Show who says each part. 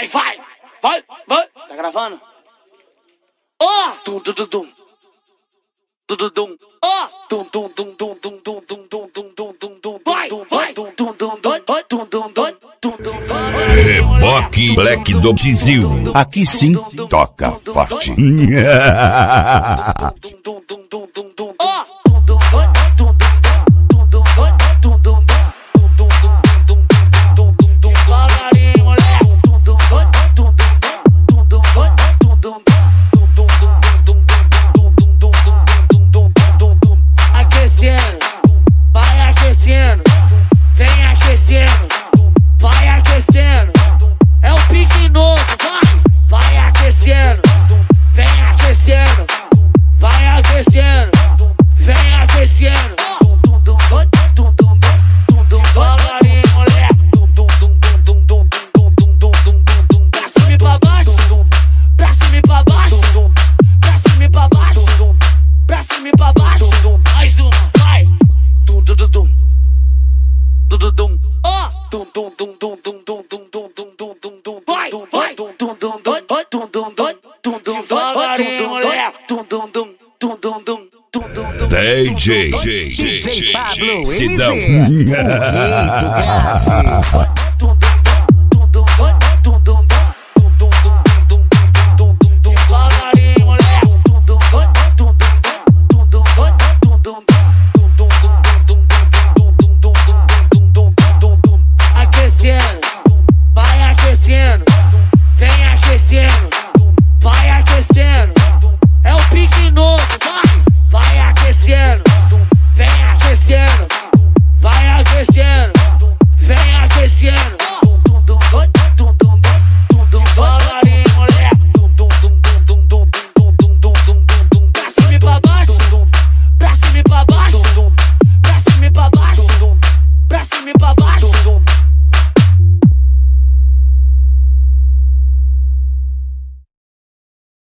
Speaker 1: vai, vai, vai, vai. Tá gravando? Ó! Tum tum tum tum. Tum tum tum. Ó! Tum tum tum tum tum tum tum tum tum tum tum tum. Vai, vai. Tum tum tum tum tum tum tum tum tum.
Speaker 2: Reboque Black do Tizil. Aqui sim toca forte.
Speaker 1: Ó! Devagarinho, moleque. Aquecendo, vai aquecendo, vem aquecendo, vai aquecendo. É o pique novo, vai aquecendo, vem aquecendo, vai aquecendo, vem aquecendo. Devagarinho, moleque. Pra cima e pra baixo, pra cima e pra baixo, pra cima e pra baixo, pra cima e pra baixo. Mais uma, vai. Tum tum tum tum. Tum tum tum. Ó. Tum tum tum tum tum tum tum tum tum tum tum tum. Vai, vai. Tum tum tum tum tum tum tum tum. Devagarinho, moleque. Tum tum tum tum tum tum.
Speaker 2: DJ
Speaker 3: DJ Pablo
Speaker 2: Sidão.
Speaker 3: MZ, o rei do grave.